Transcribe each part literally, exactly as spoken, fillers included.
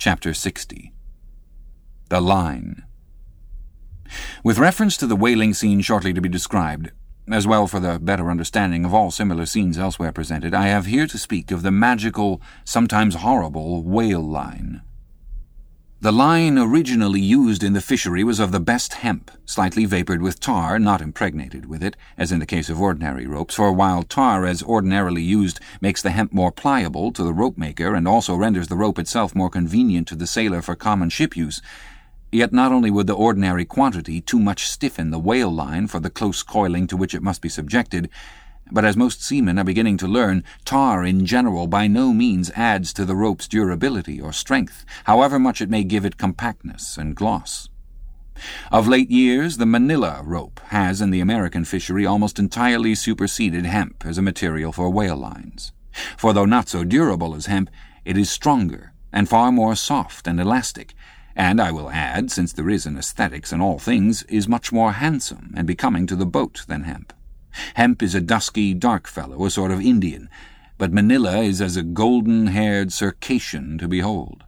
Chapter sixty. The Line. With reference to the whaling scene shortly to be described, as well for the better understanding of all similar scenes elsewhere presented, I have here to speak of the magical, sometimes horrible, whale line. The line originally used in the fishery was of the best hemp, slightly vapored with tar, not impregnated with it, as in the case of ordinary ropes, for while tar as ordinarily used makes the hemp more pliable to the rope maker and also renders the rope itself more convenient to the sailor for common ship use, yet not only would the ordinary quantity too much stiffen the whale line for the close coiling to which it must be subjected, but as most seamen are beginning to learn, tar in general by no means adds to the rope's durability or strength, however much it may give it compactness and gloss. Of late years, the manila rope has in the American fishery almost entirely superseded hemp as a material for whale lines. For though not so durable as hemp, it is stronger and far more soft and elastic, and I will add, since there is an aesthetics in all things, is much more handsome and becoming to the boat than hemp. Hemp is a dusky, dark fellow, a sort of Indian, but manila is as a golden-haired Circassian to behold.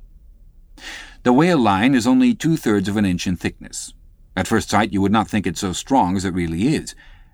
The whale line is only two-thirds of an inch in thickness. At first sight you would not think it so strong as it really is.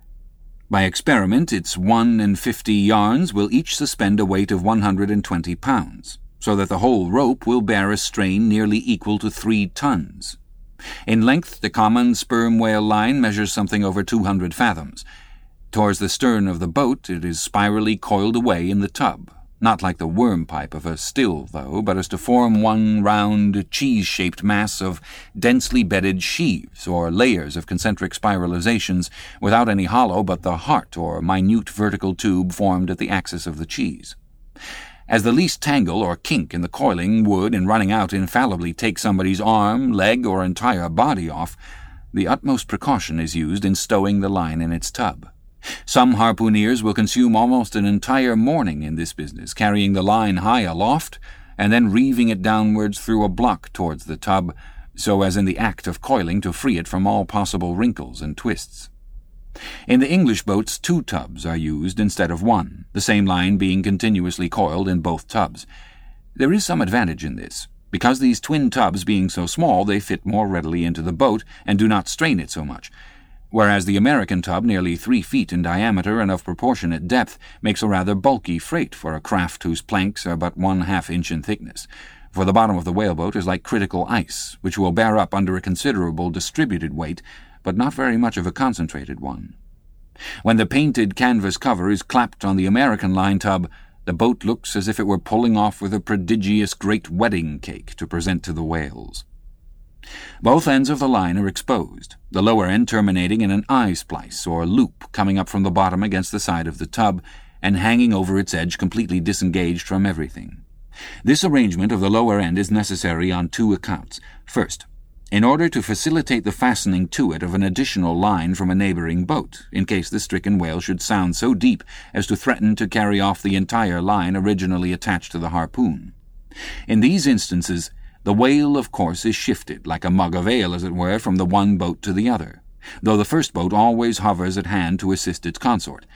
By experiment, its one and fifty yarns will each suspend a weight of one hundred and twenty pounds, so that the whole rope will bear a strain nearly equal to three tons. In length, the common sperm whale line measures something over two hundred fathoms. Towards the stern of the boat it is spirally coiled away in the tub, not like the worm pipe of a still, though, but as to form one round, cheese-shaped mass of densely bedded sheaves, or layers of concentric spiralizations, without any hollow but the heart or minute vertical tube formed at the axis of the cheese. As the least tangle or kink in the coiling would, in running out, infallibly take somebody's arm, leg, or entire body off, the utmost precaution is used in stowing the line in its tub. Some harpooneers will consume almost an entire morning in this business, carrying the line high aloft, and then reeving it downwards through a block towards the tub, so as in the act of coiling to free it from all possible wrinkles and twists. In the English boats two tubs are used instead of one, the same line being continuously coiled in both tubs. There is some advantage in this. Because these twin tubs being so small, they fit more readily into the boat and do not strain it so much, whereas the American tub, nearly three feet in diameter and of proportionate depth, makes a rather bulky freight for a craft whose planks are but one half inch in thickness, for the bottom of the whaleboat is like critical ice, which will bear up under a considerable distributed weight, but not very much of a concentrated one. When the painted canvas cover is clapped on the American line tub, the boat looks as if it were pulling off with a prodigious great wedding cake to present to the whales. Both ends of the line are exposed, the lower end terminating in an eye-splice or loop coming up from the bottom against the side of the tub and hanging over its edge completely disengaged from everything. This arrangement of the lower end is necessary on two accounts. First, in order to facilitate the fastening to it of an additional line from a neighboring boat, in case the stricken whale should sound so deep as to threaten to carry off the entire line originally attached to the harpoon. In these instances, the whale, of course, is shifted, like a mug of ale, as it were, from the one boat to the other, though the first boat always hovers at hand to assist its consort.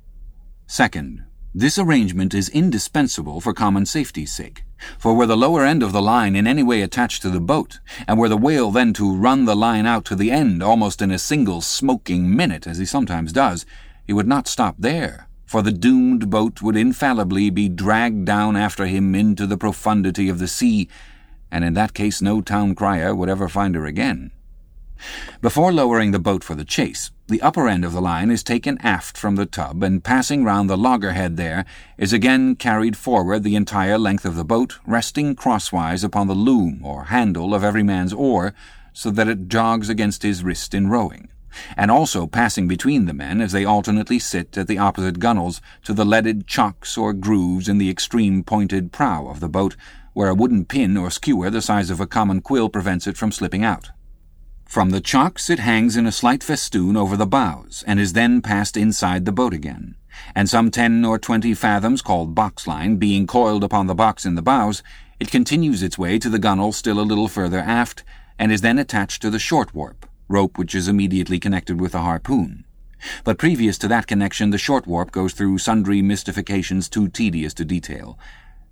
Second, this arrangement is indispensable for common safety's sake, for were the lower end of the line in any way attached to the boat, and were the whale then to run the line out to the end almost in a single smoking minute, as he sometimes does, he would not stop there, for the doomed boat would infallibly be dragged down after him into the profundity of the sea, and in that case no town crier would ever find her again. Before lowering the boat for the chase, the upper end of the line is taken aft from the tub, and passing round the loggerhead there, is again carried forward the entire length of the boat, resting crosswise upon the loom or handle of every man's oar, so that it jogs against his wrist in rowing, and also passing between the men as they alternately sit at the opposite gunwales to the leaded chocks or grooves in the extreme pointed prow of the boat, where a wooden pin or skewer the size of a common quill prevents it from slipping out. From the chocks it hangs in a slight festoon over the bows, and is then passed inside the boat again, and some ten or twenty fathoms, called box-line, being coiled upon the box in the bows, it continues its way to the gunwale still a little further aft, and is then attached to the short warp, rope which is immediately connected with the harpoon. But previous to that connection the short warp goes through sundry mystifications too tedious to detail.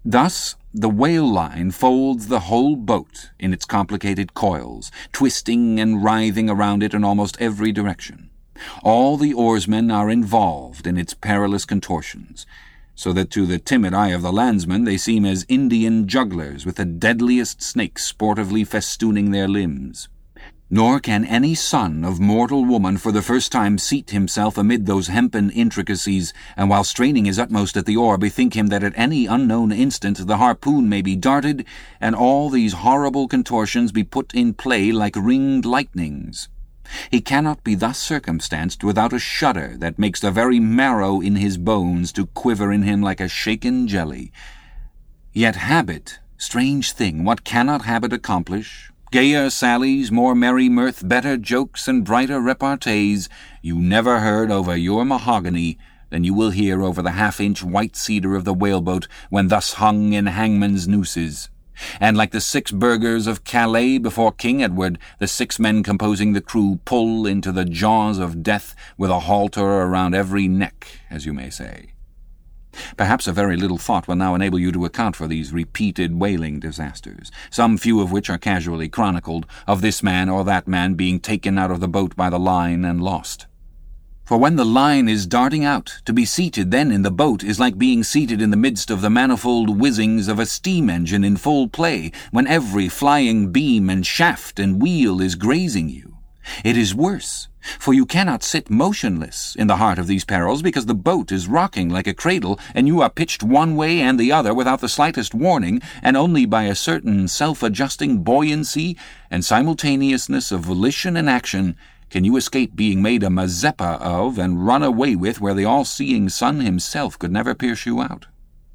Thus the whale line folds the whole boat in its complicated coils, twisting and writhing around it in almost every direction. All the oarsmen are involved in its perilous contortions, so that to the timid eye of the landsman they seem as Indian jugglers with the deadliest snakes sportively festooning their limbs. Nor can any son of mortal woman for the first time seat himself amid those hempen intricacies, and while straining his utmost at the oar bethink him that at any unknown instant the harpoon may be darted, and all these horrible contortions be put in play like ringed lightnings. He cannot be thus circumstanced without a shudder that makes the very marrow in his bones to quiver in him like a shaken jelly. Yet habit, strange thing, what cannot habit accomplish? Gayer sallies, more merry mirth, better jokes, and brighter repartees you never heard over your mahogany than you will hear over the half-inch white cedar of the whaleboat when thus hung in hangman's nooses. And like the six burghers of Calais before King Edward, the six men composing the crew pull into the jaws of death with a halter around every neck, as you may say. Perhaps a very little thought will now enable you to account for these repeated whaling disasters, some few of which are casually chronicled, of this man or that man being taken out of the boat by the line and lost. For when the line is darting out, to be seated then in the boat is like being seated in the midst of the manifold whizzings of a steam engine in full play, when every flying beam and shaft and wheel is grazing you. It is worse, for you cannot sit motionless in the heart of these perils, because the boat is rocking like a cradle, and you are pitched one way and the other without the slightest warning, and only by a certain self-adjusting buoyancy and simultaneousness of volition and action can you escape being made a Mazeppa of and run away with where the all-seeing sun himself could never pierce you out.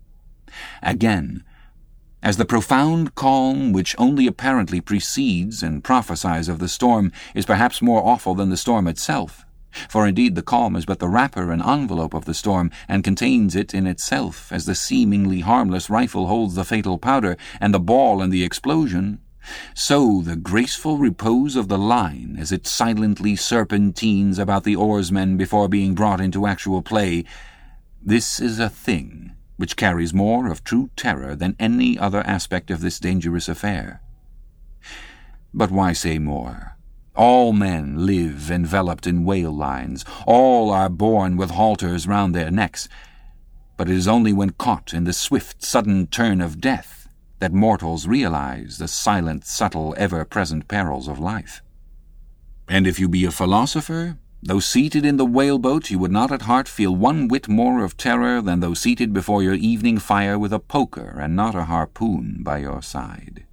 Again, as the profound calm which only apparently precedes and prophesies of the storm is perhaps more awful than the storm itself, for indeed the calm is but the wrapper and envelope of the storm, and contains it in itself, as the seemingly harmless rifle holds the fatal powder, and the ball and the explosion, so the graceful repose of the line, as it silently serpentines about the oarsmen before being brought into actual play, this is a thing which carries more of true terror than any other aspect of this dangerous affair. But why say more? All men live enveloped in whale lines, all are born with halters round their necks, but it is only when caught in the swift, sudden turn of death that mortals realize the silent, subtle, ever-present perils of life. And if you be a philosopher, though seated in the whaleboat, you would not at heart feel one whit more of terror than though seated before your evening fire with a poker and not a harpoon by your side.